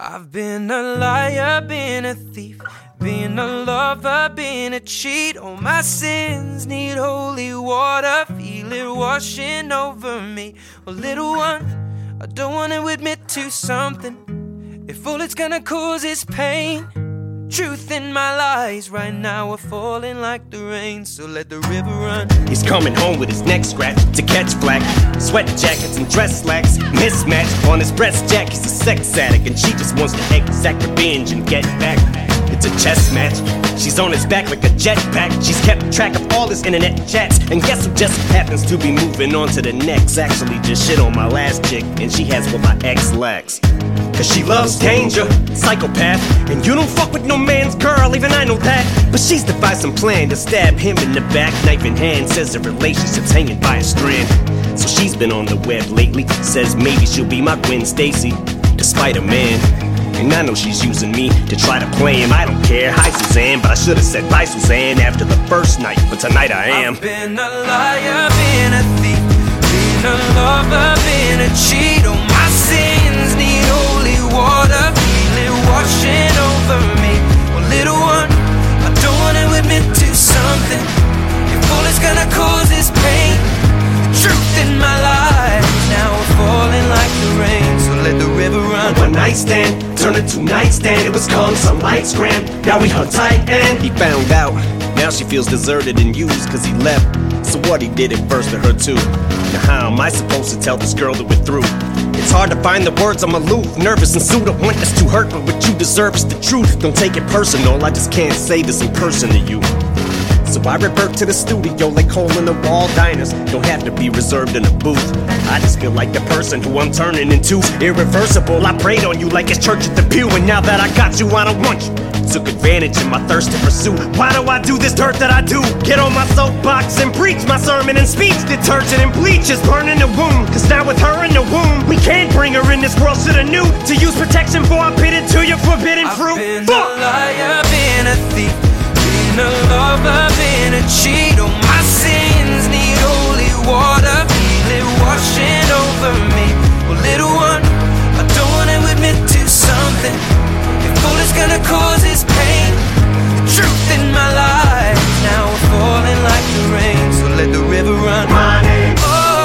I've been a liar, been a thief, been a lover, been a cheat. All my sins need holy water, feel it washing over me. Well, little one, I don't want to admit to something. If all it's gonna cause is pain, truth in my lies right now are falling like the rain, so let the river run. He's coming home with his neck scratched to catch flack. Sweat jackets and dress slacks mismatched. On his breast jack, he's a sex addict, and she just wants to exact revenge and get back. It's a chess match. She's on his back like a jetpack. She's kept track of all his internet chats, and guess who just happens to be moving on to the next? Actually just shit on my last chick, and she has what my ex lacks. Cause she loves danger, psychopath. And you don't fuck with no man's girl, even I know that. But she's devised some plan to stab him in the back, knife in hand. Says the relationship's hanging by a strand. So she's been on the web lately, says maybe she'll be my Gwen Stacy, despite a man. And I know she's using me to try to play him. I don't care, hi Suzanne, but I should've said bye Suzanne after the first night, but tonight I am. I've been a liar, been a thief, been a lover, been a cheat. All my sins need holy water, feel it washing over me. Well, little one, I don't wanna admit to something. If all it's gonna cause is pain, the truth in my life now we're falling like the rain, so let the river run. One night stand turned into nightstand. It was calm, some lights grand. Now we hung tight and he found out. Now she feels deserted and used cause he left. So what, he did it first to her too. Now how am I supposed to tell this girl that we're through? It's hard to find the words, I'm aloof, nervous and sued. I want this to hurt, but what you deserve is the truth. Don't take it personal, I just can't say this in person to you. So I revert to the studio like hole in the wall diners. Don't have to be reserved in a booth. I just feel like the person who I'm turning into. Irreversible, I prayed on you like it's church at the pew. And now that I got you, I don't want you. Took advantage of my thirst to pursue. Why do I do this dirt that I do? Get on my soapbox and preach my sermon and speech. Detergent and bleach is burning the wound. Cause now with her in the womb, we can't bring her in this world, shoulda knew to use protection before I pitted to your forbidden fruit. I've been a liar, been a thief, been a lover, been a cheat. All my sins need holy water, feel it washing over me. Well, little one, I don't wanna admit to something. If all it's gonna cause is pain, the truth in my life now we're falling like the rain, so let the river run. My name's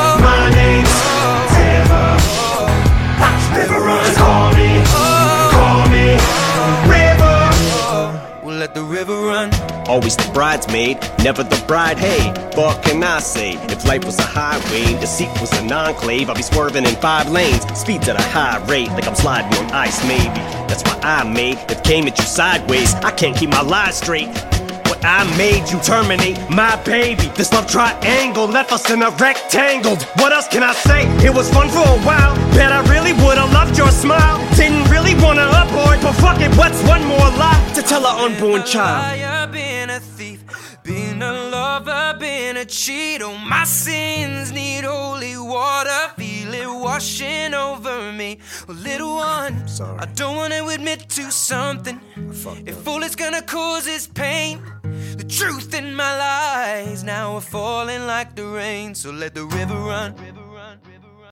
River. River runs, call me, River. We'll let the river run. Always the bridesmaid, never the bride. Hey, what can I say? If life was a highway, the seat was an enclave, I'd be swerving in 5 lanes, speeds at a high rate, like I'm sliding on ice maybe. That's why I made it, came at you sideways. I can't keep my lies straight. What I made you terminate my baby. This love triangle left us in a rectangle. What else can I say? It was fun for a while. Bet I really would've loved your smile. Didn't really wanna abort, but fuck it, what's one more lie to tell our unborn child? Been a thief, been a lover, been a cheat. All my sins need holy water, feel it washing over me. Well, little one, sorry, I don't wanna admit to something. If all it's gonna cause is pain, the truth in my lies now are falling like the rain, so let the river run.